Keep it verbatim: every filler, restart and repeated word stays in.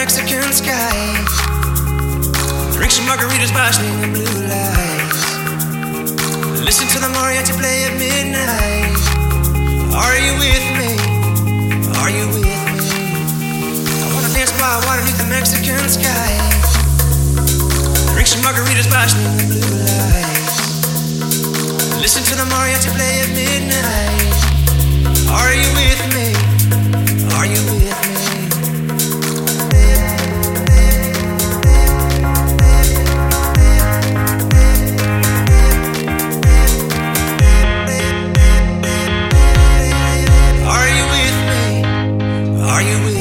Mexican skies. Drink some margaritas by swinging blue lights. Listen to the mariachi play at midnight. Are you with me? Are you with me? I wanna dance by water beneath the Mexican skies. Drink some margaritas by swinging blue lights. Listen to the mariachi play at midnight. Are you with me? Are you with me? Are you with me? Are you with me?